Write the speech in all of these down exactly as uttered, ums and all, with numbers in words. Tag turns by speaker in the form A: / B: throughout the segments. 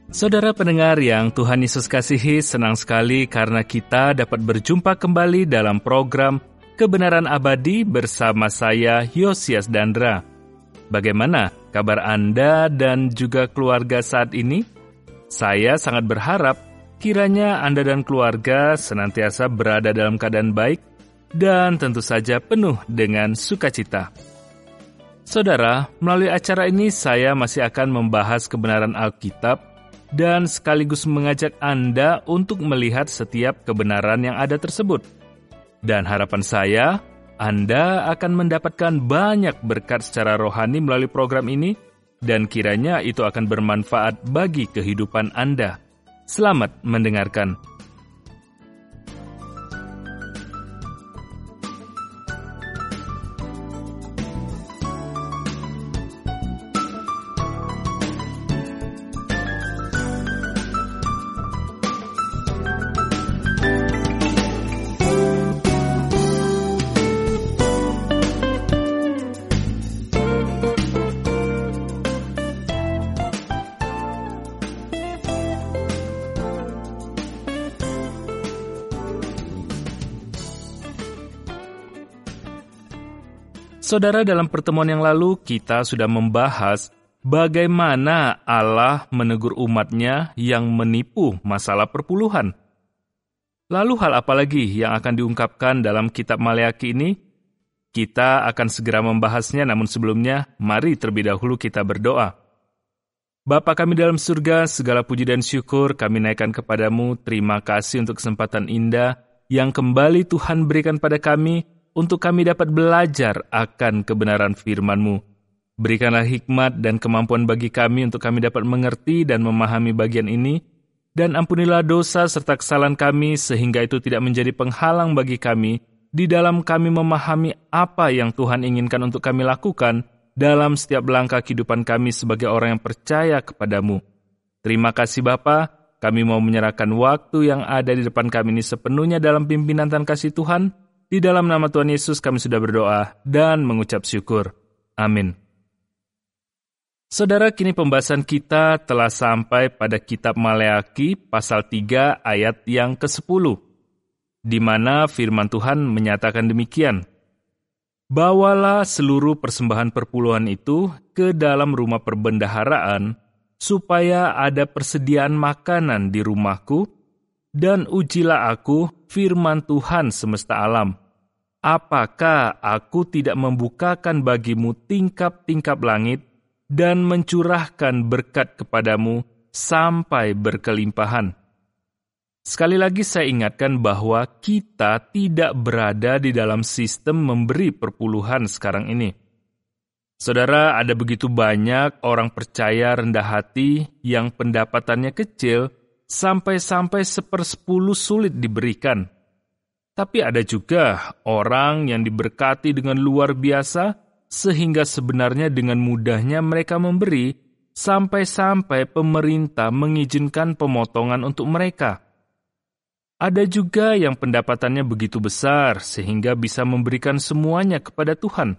A: Saudara pendengar yang Tuhan Yesus kasihi, senang sekali karena kita dapat berjumpa kembali dalam program Kebenaran Abadi bersama saya, Yosias Dandra. Bagaimana kabar Anda dan juga keluarga saat ini? Saya sangat berharap kiranya Anda dan keluarga senantiasa berada dalam keadaan baik dan tentu saja penuh dengan sukacita. Saudara, melalui acara ini saya masih akan membahas kebenaran Alkitab dan sekaligus mengajak Anda untuk melihat setiap kebenaran yang ada tersebut. Dan harapan saya, Anda akan mendapatkan banyak berkat secara rohani melalui program ini, dan kiranya itu akan bermanfaat bagi kehidupan Anda. Selamat mendengarkan. Saudara, dalam pertemuan yang lalu kita sudah membahas bagaimana Allah menegur umatnya yang menipu masalah perpuluhan. Lalu hal apa lagi yang akan diungkapkan dalam kitab Maleakhi ini? Kita akan segera membahasnya, namun sebelumnya mari terlebih dahulu kita berdoa. Bapa kami dalam surga, segala puji dan syukur kami naikkan kepadamu. Terima kasih untuk kesempatan indah yang kembali Tuhan berikan pada kami, untuk kami dapat belajar akan kebenaran firman-Mu. Berikanlah hikmat dan kemampuan bagi kami untuk kami dapat mengerti dan memahami bagian ini, dan ampunilah dosa serta kesalahan kami sehingga itu tidak menjadi penghalang bagi kami di dalam kami memahami apa yang Tuhan inginkan untuk kami lakukan dalam setiap langkah kehidupan kami sebagai orang yang percaya kepadamu. Terima kasih Bapa, kami mau menyerahkan waktu yang ada di depan kami ini sepenuhnya dalam pimpinan dan kasih Tuhan. Di dalam nama Tuhan Yesus kami sudah berdoa dan mengucap syukur. Amin. Saudara, kini pembahasan kita telah sampai pada kitab Maleakhi pasal tiga ayat yang kesepuluh, di mana firman Tuhan menyatakan demikian. Bawalah seluruh persembahan perpuluhan itu ke dalam rumah perbendaharaan, supaya ada persediaan makanan di rumahku, dan ujilah aku firman Tuhan semesta alam. Apakah aku tidak membukakan bagimu tingkap-tingkap langit dan mencurahkan berkat kepadamu sampai berkelimpahan? Sekali lagi saya ingatkan bahwa kita tidak berada di dalam sistem memberi perpuluhan sekarang ini. Saudara, ada begitu banyak orang percaya rendah hati yang pendapatannya kecil, sampai-sampai sepersepuluh sulit diberikan. Tapi ada juga orang yang diberkati dengan luar biasa, sehingga sebenarnya dengan mudahnya mereka memberi, sampai-sampai pemerintah mengizinkan pemotongan untuk mereka. Ada juga yang pendapatannya begitu besar, sehingga bisa memberikan semuanya kepada Tuhan.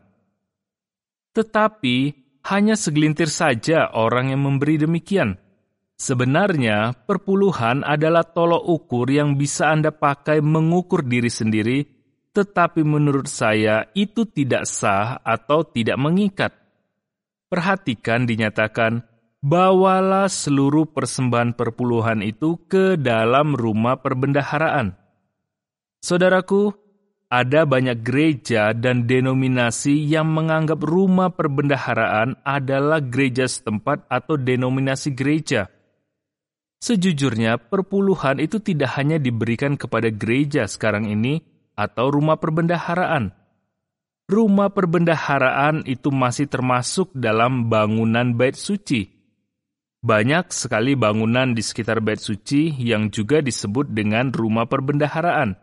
A: Tetapi, hanya segelintir saja orang yang memberi demikian. Sebenarnya, perpuluhan adalah tolok ukur yang bisa Anda pakai mengukur diri sendiri, tetapi menurut saya itu tidak sah atau tidak mengikat. Perhatikan dinyatakan, bawalah seluruh persembahan perpuluhan itu ke dalam rumah perbendaharaan. Saudaraku, ada banyak gereja dan denominasi yang menganggap rumah perbendaharaan adalah gereja setempat atau denominasi gereja. Sejujurnya, perpuluhan itu tidak hanya diberikan kepada gereja sekarang ini atau rumah perbendaharaan. Rumah perbendaharaan itu masih termasuk dalam bangunan bait suci. Banyak sekali bangunan di sekitar bait suci yang juga disebut dengan rumah perbendaharaan.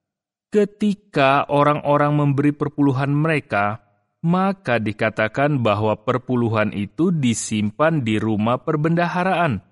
A: Ketika orang-orang memberi perpuluhan mereka, maka dikatakan bahwa perpuluhan itu disimpan di rumah perbendaharaan.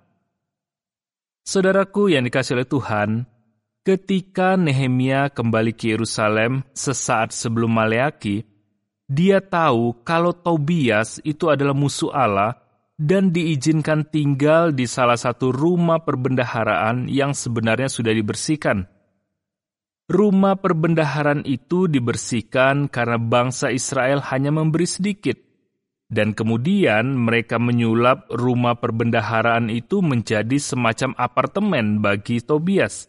A: Saudaraku yang dikasihi oleh Tuhan, ketika Nehemia kembali ke Yerusalem sesaat sebelum Maleakhi, dia tahu kalau Tobias itu adalah musuh Allah dan diizinkan tinggal di salah satu rumah perbendaharaan yang sebenarnya sudah dibersihkan. Rumah perbendaharaan itu dibersihkan karena bangsa Israel hanya memberi sedikit, dan kemudian mereka menyulap rumah perbendaharaan itu menjadi semacam apartemen bagi Tobias.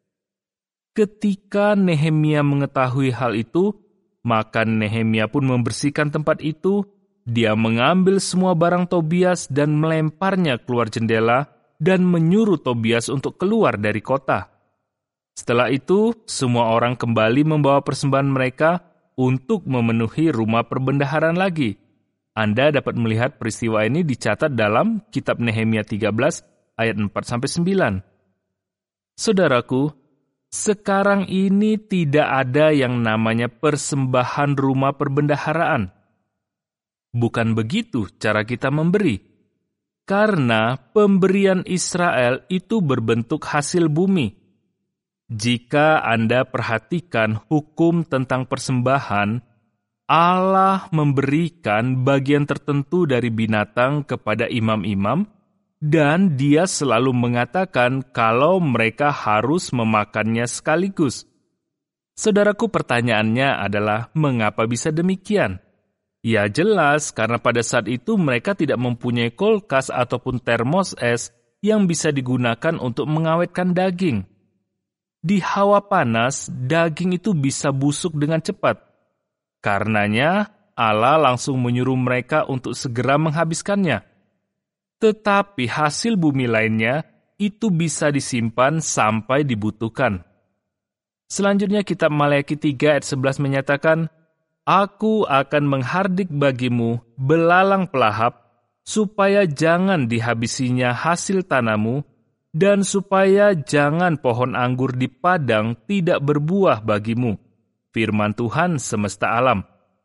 A: Ketika Nehemia mengetahui hal itu, maka Nehemia pun membersihkan tempat itu. Dia mengambil semua barang Tobias dan melemparnya keluar jendela dan menyuruh Tobias untuk keluar dari kota. Setelah itu, semua orang kembali membawa persembahan mereka untuk memenuhi rumah perbendaharaan lagi. Anda dapat melihat peristiwa ini dicatat dalam kitab Nehemia tiga belas ayat empat sampai sembilan. Saudaraku, sekarang ini tidak ada yang namanya persembahan rumah perbendaharaan. Bukan begitu cara kita memberi. Karena pemberian Israel itu berbentuk hasil bumi. Jika Anda perhatikan hukum tentang persembahan, Allah memberikan bagian tertentu dari binatang kepada imam-imam, dan Dia selalu mengatakan kalau mereka harus memakannya sekaligus. Saudaraku, pertanyaannya adalah mengapa bisa demikian? Ya jelas, karena pada saat itu mereka tidak mempunyai kulkas ataupun termos es yang bisa digunakan untuk mengawetkan daging. Di hawa panas, daging itu bisa busuk dengan cepat. Karenanya, Allah langsung menyuruh mereka untuk segera menghabiskannya. Tetapi hasil bumi lainnya itu bisa disimpan sampai dibutuhkan. Selanjutnya kitab Maleakhi tiga ayat sebelas menyatakan, Aku akan menghardik bagimu belalang pelahap, supaya jangan dihabisinya hasil tanamu, dan supaya jangan pohon anggur di padang tidak berbuah bagimu. Firman Tuhan semesta alam.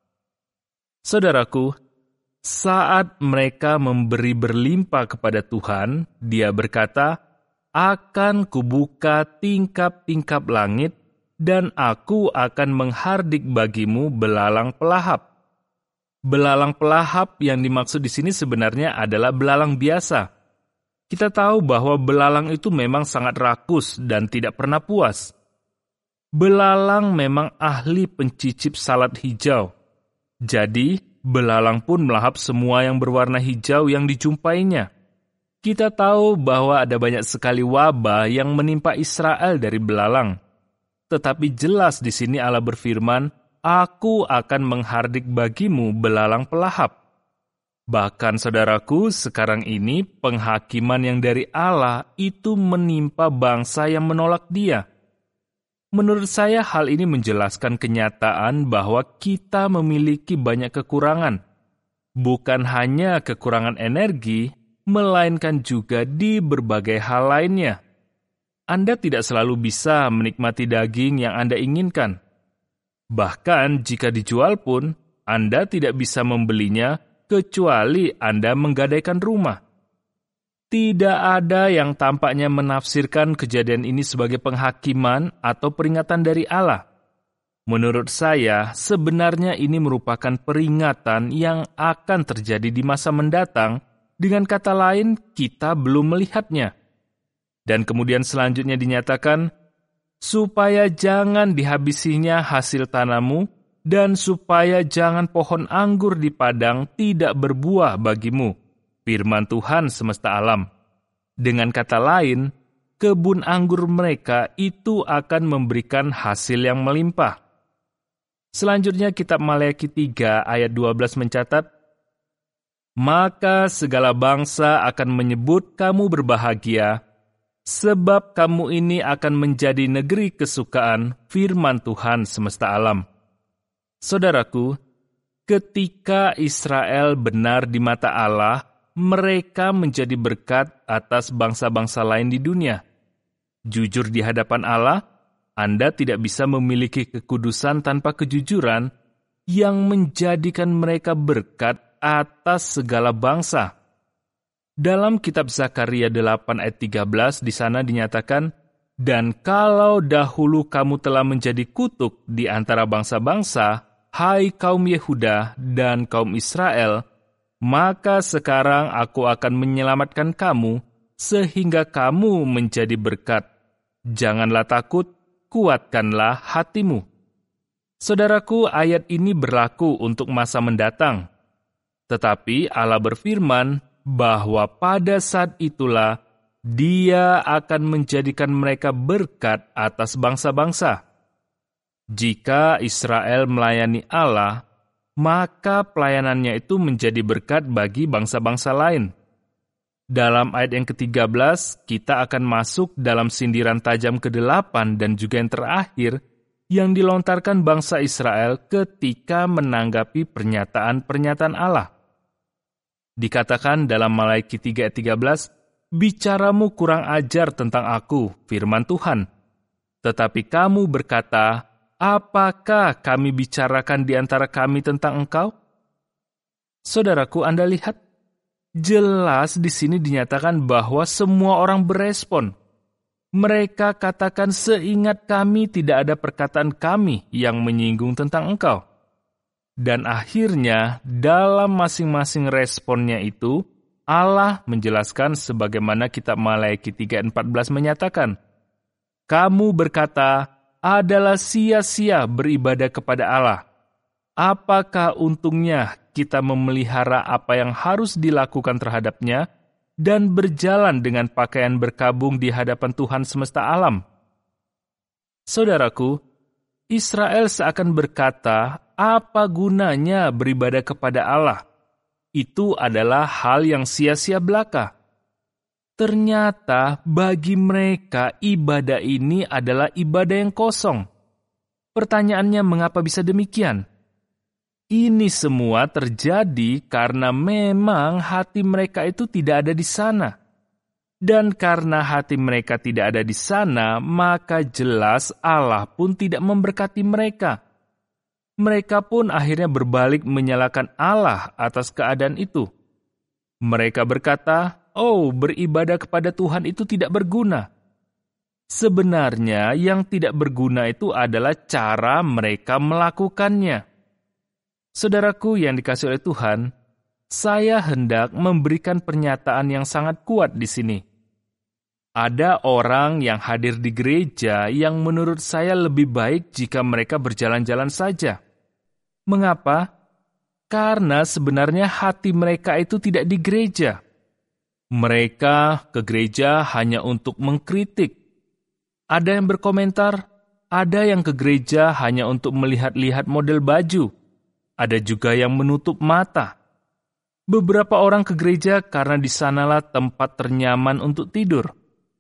A: Saudaraku, saat mereka memberi berlimpah kepada Tuhan, Dia berkata, Akan kubuka tingkap-tingkap langit, dan aku akan menghardik bagimu belalang pelahap. Belalang pelahap yang dimaksud di sini sebenarnya adalah belalang biasa. Kita tahu bahwa belalang itu memang sangat rakus dan tidak pernah puas. Belalang memang ahli pencicip salad hijau. Jadi, belalang pun melahap semua yang berwarna hijau yang dijumpainya. Kita tahu bahwa ada banyak sekali wabah yang menimpa Israel dari belalang. Tetapi jelas di sini Allah berfirman, Aku akan menghardik bagimu belalang pelahap. Bahkan saudaraku, sekarang ini penghakiman yang dari Allah itu menimpa bangsa yang menolak Dia. Menurut saya hal ini menjelaskan kenyataan bahwa kita memiliki banyak kekurangan. Bukan hanya kekurangan energi, melainkan juga di berbagai hal lainnya. Anda tidak selalu bisa menikmati daging yang Anda inginkan. Bahkan jika dijual pun, Anda tidak bisa membelinya kecuali Anda menggadaikan rumah. Tidak ada yang tampaknya menafsirkan kejadian ini sebagai penghakiman atau peringatan dari Allah. Menurut saya, sebenarnya ini merupakan peringatan yang akan terjadi di masa mendatang, dengan kata lain, kita belum melihatnya. Dan kemudian selanjutnya dinyatakan, supaya jangan dihabisinya hasil tanamu, dan supaya jangan pohon anggur di padang tidak berbuah bagimu. Firman Tuhan semesta alam. Dengan kata lain, kebun anggur mereka itu akan memberikan hasil yang melimpah. Selanjutnya kitab Maleakhi tiga ayat dua belas mencatat, Maka segala bangsa akan menyebut kamu berbahagia, sebab kamu ini akan menjadi negeri kesukaan firman Tuhan semesta alam. Saudaraku, ketika Israel benar di mata Allah, mereka menjadi berkat atas bangsa-bangsa lain di dunia. Jujur di hadapan Allah, Anda tidak bisa memiliki kekudusan tanpa kejujuran yang menjadikan mereka berkat atas segala bangsa. Dalam kitab Zakaria delapan ayat tiga belas di sana dinyatakan, Dan kalau dahulu kamu telah menjadi kutuk di antara bangsa-bangsa, hai kaum Yehuda dan kaum Israel, maka sekarang aku akan menyelamatkan kamu, sehingga kamu menjadi berkat. Janganlah takut, kuatkanlah hatimu. Saudaraku, ayat ini berlaku untuk masa mendatang. Tetapi Allah berfirman bahwa pada saat itulah Dia akan menjadikan mereka berkat atas bangsa-bangsa. Jika Israel melayani Allah, maka pelayanannya itu menjadi berkat bagi bangsa-bangsa lain. Dalam ayat yang ketiga belas, kita akan masuk dalam sindiran tajam kedelapan dan juga yang terakhir, yang dilontarkan bangsa Israel ketika menanggapi pernyataan-pernyataan Allah. Dikatakan dalam Malaiki tiga ayat tiga belas, "Bicaramu kurang ajar tentang aku, firman Tuhan. Tetapi kamu berkata, apakah kami bicarakan di antara kami tentang engkau?" Saudaraku, Anda lihat, jelas di sini dinyatakan bahwa semua orang berespon. Mereka katakan, seingat kami tidak ada perkataan kami yang menyinggung tentang engkau. Dan akhirnya, dalam masing-masing responnya itu, Allah menjelaskan sebagaimana kitab Malaiki tiga ayat empat belas menyatakan, "Kamu berkata, adalah sia-sia beribadah kepada Allah. Apakah untungnya kita memelihara apa yang harus dilakukan terhadapnya dan berjalan dengan pakaian berkabung di hadapan Tuhan semesta alam?" Saudaraku, Israel seakan berkata, apa gunanya beribadah kepada Allah? Itu adalah hal yang sia-sia belaka. Ternyata bagi mereka ibadah ini adalah ibadah yang kosong. Pertanyaannya, mengapa bisa demikian? Ini semua terjadi karena memang hati mereka itu tidak ada di sana. Dan karena hati mereka tidak ada di sana, maka jelas Allah pun tidak memberkati mereka. Mereka pun akhirnya berbalik menyalahkan Allah atas keadaan itu. Mereka berkata, "Oh, beribadah kepada Tuhan itu tidak berguna." Sebenarnya yang tidak berguna itu adalah cara mereka melakukannya. Saudaraku yang dikasihi oleh Tuhan, saya hendak memberikan pernyataan yang sangat kuat di sini. Ada orang yang hadir di gereja yang menurut saya lebih baik jika mereka berjalan-jalan saja. Mengapa? Karena sebenarnya hati mereka itu tidak di gereja. Mereka ke gereja hanya untuk mengkritik. Ada yang berkomentar, ada yang ke gereja hanya untuk melihat-lihat model baju. Ada juga yang menutup mata. Beberapa orang ke gereja karena di sanalah tempat ternyaman untuk tidur.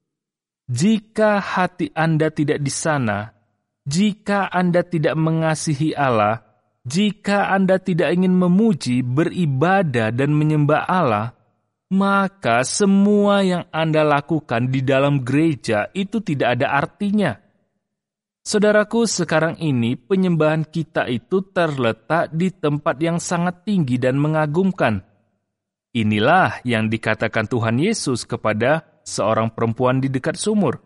A: Jika hati Anda tidak di sana, jika Anda tidak mengasihi Allah, jika Anda tidak ingin memuji, beribadah, dan menyembah Allah, maka semua yang Anda lakukan di dalam gereja itu tidak ada artinya. Saudaraku, sekarang ini penyembahan kita itu terletak di tempat yang sangat tinggi dan mengagumkan. Inilah yang dikatakan Tuhan Yesus kepada seorang perempuan di dekat sumur.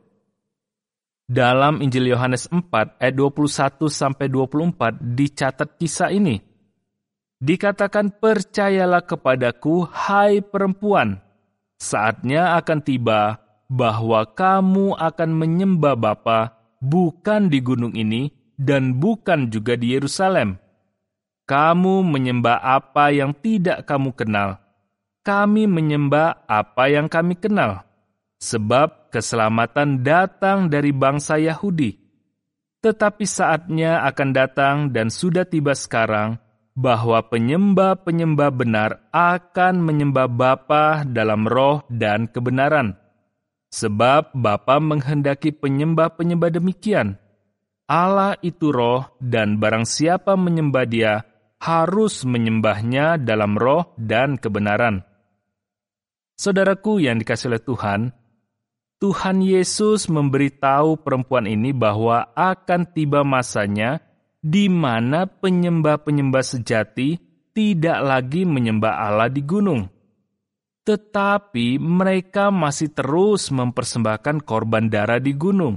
A: Dalam Injil Yohanes empat ayat dua puluh satu sampai dua puluh empat dicatat kisah ini. Dikatakan, "Percayalah kepadaku, hai perempuan, saatnya akan tiba bahwa kamu akan menyembah Bapa bukan di gunung ini dan bukan juga di Yerusalem. Kamu menyembah apa yang tidak kamu kenal. Kami menyembah apa yang kami kenal. Sebab keselamatan datang dari bangsa Yahudi. Tetapi saatnya akan datang dan sudah tiba sekarang, bahwa penyembah-penyembah benar akan menyembah Bapa dalam roh dan kebenaran. Sebab Bapa menghendaki penyembah-penyembah demikian. Allah itu roh, dan barang siapa menyembah Dia, harus menyembahnya dalam roh dan kebenaran." Saudaraku yang dikasihi oleh Tuhan, Tuhan Yesus memberitahu perempuan ini bahwa akan tiba masanya di mana penyembah-penyembah sejati tidak lagi menyembah Allah di gunung. Tetapi mereka masih terus mempersembahkan korban darah di gunung.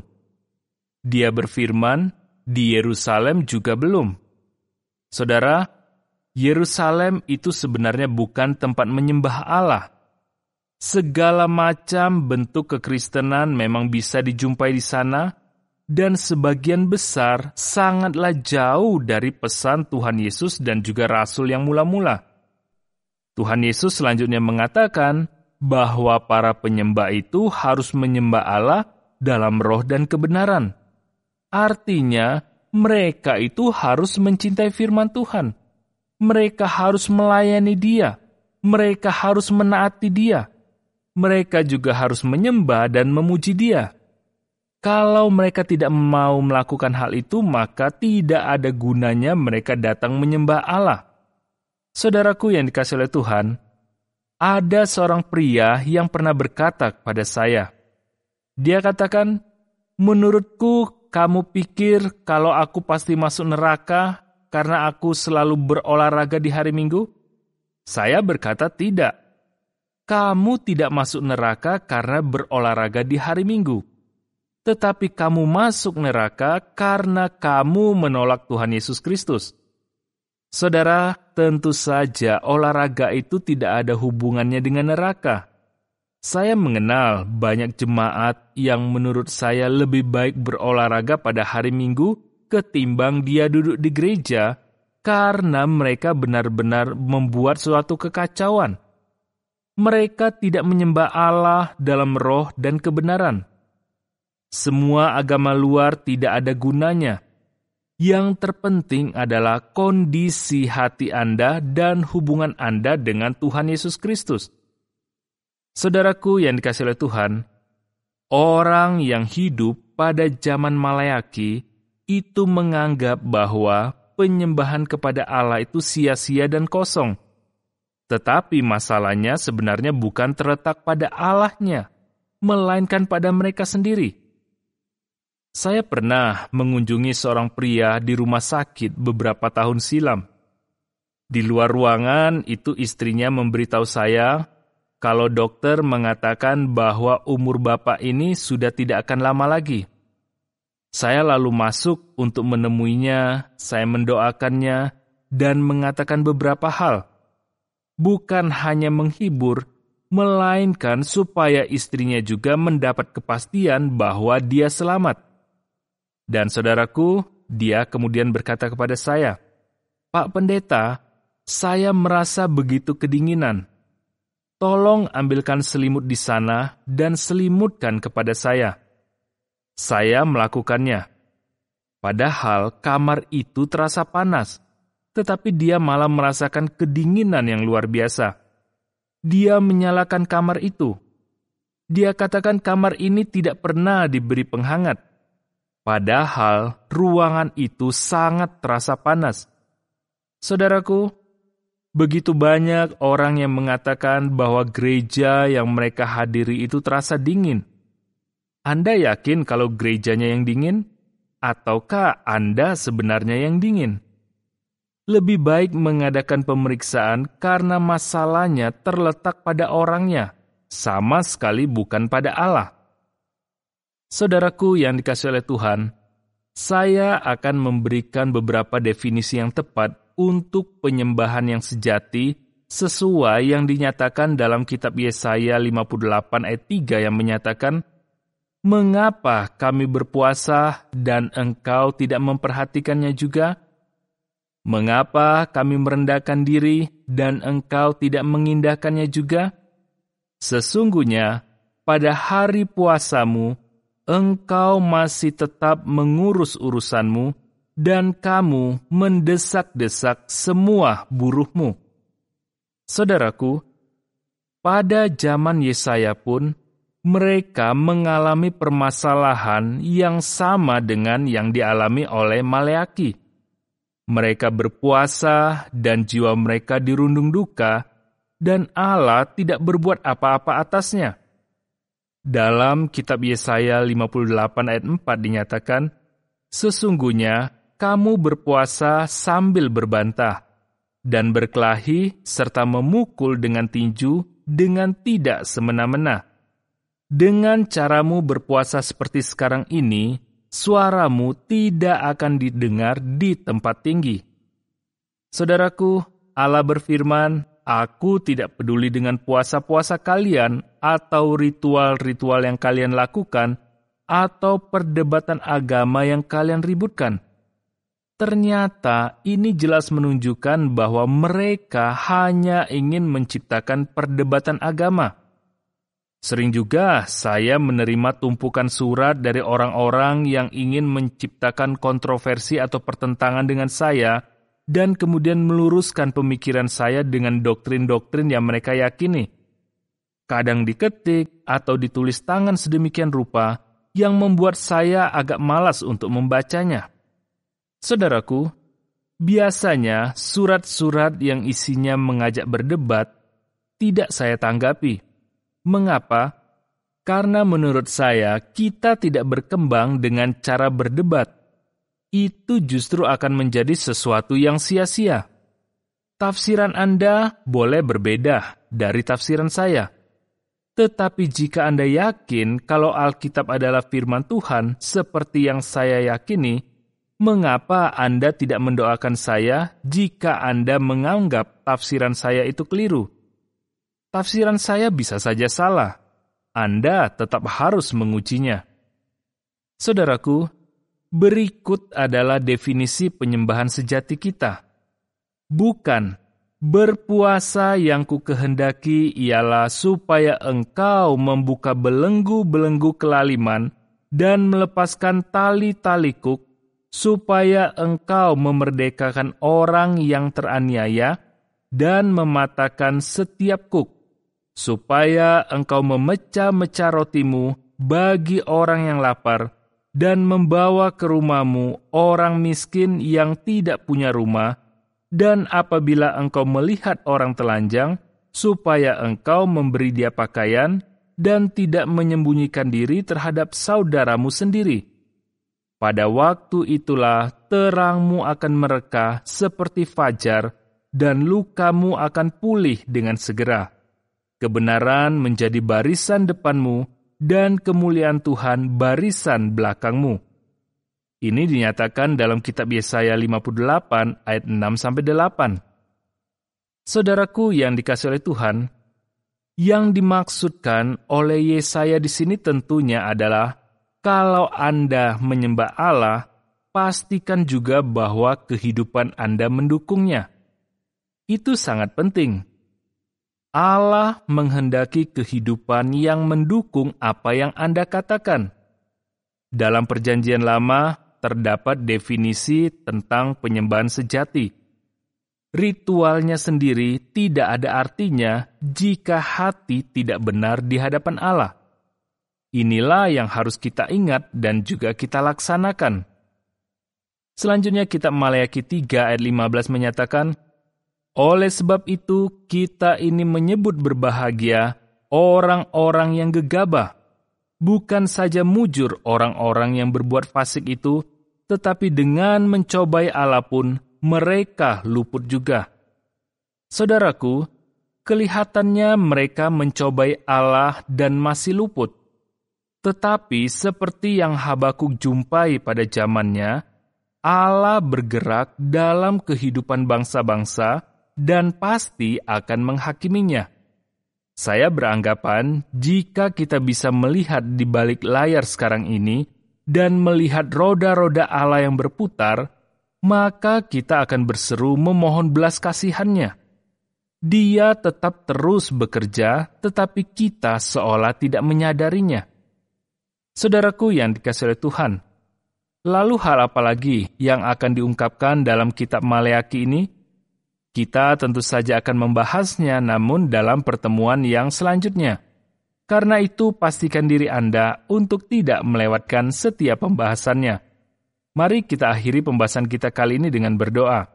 A: Dia berfirman, di Yerusalem juga belum. Saudara, Yerusalem itu sebenarnya bukan tempat menyembah Allah. Segala macam bentuk kekristenan memang bisa dijumpai di sana, dan sebagian besar sangatlah jauh dari pesan Tuhan Yesus dan juga Rasul yang mula-mula. Tuhan Yesus selanjutnya mengatakan bahwa para penyembah itu harus menyembah Allah dalam roh dan kebenaran. Artinya, mereka itu harus mencintai firman Tuhan. Mereka harus melayani Dia. Mereka harus menaati Dia. Mereka juga harus menyembah dan memuji Dia. Kalau mereka tidak mau melakukan hal itu, maka tidak ada gunanya mereka datang menyembah Allah. Saudaraku yang dikasihi oleh Tuhan, ada seorang pria yang pernah berkata kepada saya. Dia katakan, "Menurutku, kamu pikir kalau aku pasti masuk neraka karena aku selalu berolahraga di hari Minggu?" Saya berkata, "Tidak. Kamu tidak masuk neraka karena berolahraga di hari Minggu. Tetapi kamu masuk neraka karena kamu menolak Tuhan Yesus Kristus." Saudara, tentu saja olahraga itu tidak ada hubungannya dengan neraka. Saya mengenal banyak jemaat yang menurut saya lebih baik berolahraga pada hari Minggu ketimbang dia duduk di gereja karena mereka benar-benar membuat suatu kekacauan. Mereka tidak menyembah Allah dalam roh dan kebenaran. Semua agama luar tidak ada gunanya. Yang terpenting adalah kondisi hati Anda dan hubungan Anda dengan Tuhan Yesus Kristus. Saudaraku yang dikasihi oleh Tuhan, orang yang hidup pada zaman Maleaki itu menganggap bahwa penyembahan kepada Allah itu sia-sia dan kosong. Tetapi masalahnya sebenarnya bukan terletak pada Allahnya, melainkan pada mereka sendiri. Saya pernah mengunjungi seorang pria di rumah sakit beberapa tahun silam. Di luar ruangan itu istrinya memberitahu saya kalau dokter mengatakan bahwa umur bapak ini sudah tidak akan lama lagi. Saya lalu masuk untuk menemuinya, saya mendoakannya, dan mengatakan beberapa hal. Bukan hanya menghibur, melainkan supaya istrinya juga mendapat kepastian bahwa dia selamat. Dan saudaraku, dia kemudian berkata kepada saya, "Pak Pendeta, saya merasa begitu kedinginan. Tolong ambilkan selimut di sana dan selimutkan kepada saya." Saya melakukannya. Padahal kamar itu terasa panas, tetapi dia malah merasakan kedinginan yang luar biasa. Dia menyalakan kamar itu. Dia katakan kamar ini tidak pernah diberi penghangat. Padahal ruangan itu sangat terasa panas. Saudaraku, begitu banyak orang yang mengatakan bahwa gereja yang mereka hadiri itu terasa dingin. Anda yakin kalau gerejanya yang dingin? Ataukah Anda sebenarnya yang dingin? Lebih baik mengadakan pemeriksaan karena masalahnya terletak pada orangnya, sama sekali bukan pada Allah. Saudaraku yang dikasihi oleh Tuhan, saya akan memberikan beberapa definisi yang tepat untuk penyembahan yang sejati sesuai yang dinyatakan dalam kitab Yesaya lima puluh delapan ayat tiga yang menyatakan, "Mengapa kami berpuasa dan engkau tidak memperhatikannya juga? Mengapa kami merendahkan diri dan engkau tidak mengindahkannya juga? Sesungguhnya pada hari puasamu, engkau masih tetap mengurus urusanmu, dan kamu mendesak-desak semua buruhmu." Saudaraku, pada zaman Yesaya pun, mereka mengalami permasalahan yang sama dengan yang dialami oleh Maleaki. Mereka berpuasa dan jiwa mereka dirundung duka, dan Allah tidak berbuat apa-apa atasnya. Dalam kitab Yesaya lima puluh delapan ayat empat dinyatakan, "Sesungguhnya kamu berpuasa sambil berbantah, dan berkelahi serta memukul dengan tinju dengan tidak semena-mena. Dengan caramu berpuasa seperti sekarang ini, suaramu tidak akan didengar di tempat tinggi." Saudaraku, Allah berfirman, "Aku tidak peduli dengan puasa-puasa kalian atau ritual-ritual yang kalian lakukan atau perdebatan agama yang kalian ributkan." Ternyata ini jelas menunjukkan bahwa mereka hanya ingin menciptakan perdebatan agama. Sering juga saya menerima tumpukan surat dari orang-orang yang ingin menciptakan kontroversi atau pertentangan dengan saya dan kemudian meluruskan pemikiran saya dengan doktrin-doktrin yang mereka yakini. Kadang diketik atau ditulis tangan sedemikian rupa yang membuat saya agak malas untuk membacanya. Saudaraku, biasanya surat-surat yang isinya mengajak berdebat tidak saya tanggapi. Mengapa? Karena menurut saya kita tidak berkembang dengan cara berdebat. Itu justru akan menjadi sesuatu yang sia-sia. Tafsiran Anda boleh berbeda dari tafsiran saya. Tetapi jika Anda yakin kalau Alkitab adalah firman Tuhan seperti yang saya yakini, mengapa Anda tidak mendoakan saya jika Anda menganggap tafsiran saya itu keliru? Tafsiran saya bisa saja salah. Anda tetap harus mengujinya. Saudaraku, berikut adalah definisi penyembahan sejati kita. Bukan, berpuasa yang ku kehendaki ialah supaya engkau membuka belenggu-belenggu kelaliman dan melepaskan tali-tali kuk, supaya engkau memerdekakan orang yang teraniaya dan mematahkan setiap kuk, supaya engkau memecah-mecah rotimu bagi orang yang lapar dan membawa ke rumahmu orang miskin yang tidak punya rumah, dan apabila engkau melihat orang telanjang, supaya engkau memberi dia pakaian dan tidak menyembunyikan diri terhadap saudaramu sendiri. Pada waktu itulah terangmu akan mereka seperti fajar, dan lukamu akan pulih dengan segera. Kebenaran menjadi barisan depanmu, dan kemuliaan Tuhan barisan belakangmu. Ini dinyatakan dalam kitab Yesaya lima puluh delapan ayat enam sampai delapan. Saudaraku yang dikasihi oleh Tuhan, yang dimaksudkan oleh Yesaya di sini tentunya adalah kalau Anda menyembah Allah, pastikan juga bahwa kehidupan Anda mendukungnya. Itu sangat penting. Allah menghendaki kehidupan yang mendukung apa yang Anda katakan. Dalam Perjanjian Lama, terdapat definisi tentang penyembahan sejati. Ritualnya sendiri tidak ada artinya jika hati tidak benar di hadapan Allah. Inilah yang harus kita ingat dan juga kita laksanakan. Selanjutnya kitab Maleakhi tiga ayat lima belas menyatakan, "Oleh sebab itu kita ini menyebut berbahagia orang-orang yang gegabah, bukan saja mujur orang-orang yang berbuat fasik itu, tetapi dengan mencobai Allah pun mereka luput juga." Saudaraku, kelihatannya mereka mencobai Allah dan masih luput. Tetapi seperti yang Habakuk jumpai pada zamannya, Allah bergerak dalam kehidupan bangsa-bangsa dan pasti akan menghakiminya. Saya beranggapan jika kita bisa melihat di balik layar sekarang ini dan melihat roda-roda Allah yang berputar, maka kita akan berseru memohon belas kasihannya. Dia tetap terus bekerja, tetapi kita seolah tidak menyadarinya. Saudaraku yang dikasihi oleh Tuhan, lalu hal apa lagi yang akan diungkapkan dalam kitab Maleakhi ini? Kita tentu saja akan membahasnya, namun dalam pertemuan yang selanjutnya. Karena itu, pastikan diri Anda untuk tidak melewatkan setiap pembahasannya. Mari kita akhiri pembahasan kita kali ini dengan berdoa.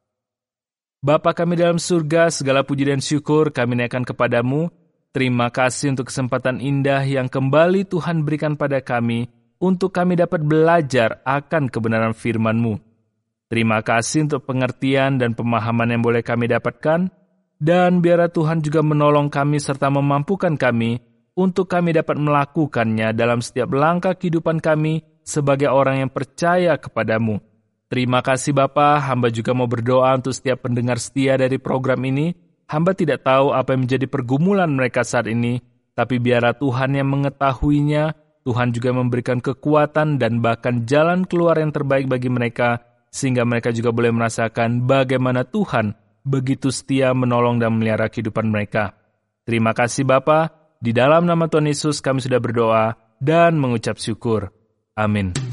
A: Bapa kami dalam surga, segala puji dan syukur kami naikkan kepadamu. Terima kasih untuk kesempatan indah yang kembali Tuhan berikan pada kami, untuk kami dapat belajar akan kebenaran firman-Mu. Terima kasih untuk pengertian dan pemahaman yang boleh kami dapatkan, dan biarlah Tuhan juga menolong kami serta memampukan kami untuk kami dapat melakukannya dalam setiap langkah kehidupan kami sebagai orang yang percaya kepadamu. Terima kasih Bapa, hamba juga mau berdoa untuk setiap pendengar setia dari program ini. Hamba tidak tahu apa yang menjadi pergumulan mereka saat ini, tapi biarlah Tuhan yang mengetahuinya. Tuhan juga memberikan kekuatan dan bahkan jalan keluar yang terbaik bagi mereka, sehingga mereka juga boleh merasakan bagaimana Tuhan begitu setia menolong dan memelihara kehidupan mereka. Terima kasih Bapa, di dalam nama Tuhan Yesus kami sudah berdoa dan mengucap syukur. Amin.